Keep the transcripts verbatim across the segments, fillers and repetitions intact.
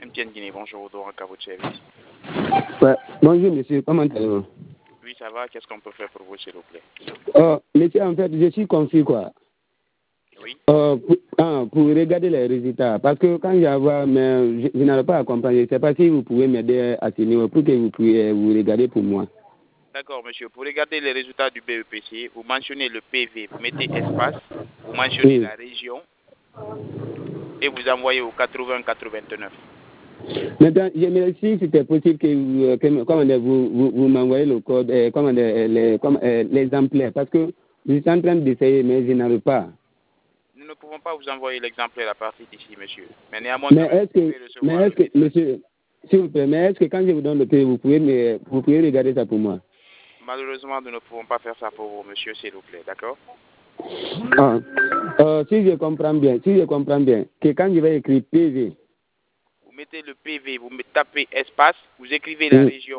M T N Guinée, bonjour, donc à votre service. Ouais. Bonjour monsieur, comment allez-vous? Oui, ça va, qu'est-ce qu'on peut faire pour vous, s'il vous plaît? Oh, monsieur, en fait, je suis confus, quoi. Oui. Euh, pour, ah, pour regarder les résultats, parce que quand je vois, mais je, je n'arrive pas à comprendre, je ne sais pas si vous pouvez m'aider à ce niveau pour que vous puissiez vous regarder pour moi. D'accord, monsieur. Pour regarder les résultats du B E P C, vous mentionnez le P V, vous mettez espace, vous mentionnez Oui. la région et vous envoyez au quatre-vingts quatre-vingt-neuf. Maintenant, j'aimerais si c'était possible que, vous, que comment dire, vous, vous, vous m'envoyez le code, euh, comment dire, les, comme, euh, l'exemplaire, parce que je suis en train d'essayer, mais je n'arrive pas. Nous ne pouvons pas vous envoyer l'exemplaire à partir d'ici, monsieur. Mais néanmoins, Mais quand même, est-ce vous que, pouvez mais recevoir est-ce le que, message. monsieur, s'il vous plaît, mais est-ce que quand je vous donne le prix, vous pouvez, me, vous pouvez regarder ça pour moi? Malheureusement, nous ne pouvons pas faire ça pour vous, monsieur, s'il vous plaît, d'accord? Ah. Euh, si je comprends bien, si je comprends bien, que quand je vais écrire P V, Vous mettez le P V, vous tapez espace, vous écrivez la oui. région.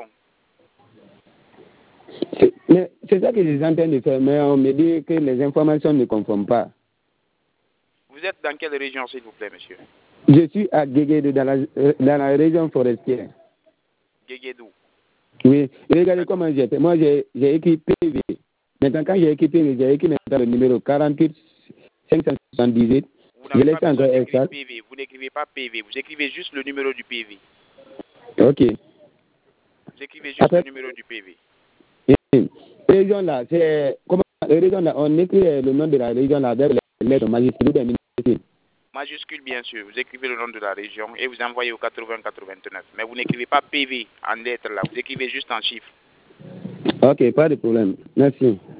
Mais c'est ça que je suis en train de faire, mais on me dit que les informations ne conforment pas. Vous êtes dans quelle région, s'il vous plaît, monsieur? Je suis à Guéguédou, dans la, dans la région forestière. Guéguédou. Oui, regardez comment j'ai fait. Moi, j'ai écrit P V. Maintenant, quand j'ai écrit P V, j'ai écrit maintenant le numéro quarante-huit cinq cent soixante-dix-huit. Vous Je n'avez laisse pas besoin encore d'écrire espace. P V. Vous n'écrivez pas P V. Vous écrivez juste le numéro du P V. Ok. Vous écrivez juste Après, le numéro du P V. région là, c'est comment région là, on écrit le nom de la région là avec les lettres majuscules ou des minuscules. Majuscule, bien sûr. Vous écrivez le nom de la région et vous envoyez au quatre-vingts quatre-vingt-neuf. Mais vous n'écrivez pas P V en lettres là. Vous écrivez juste en chiffres. Ok, pas de problème. Merci.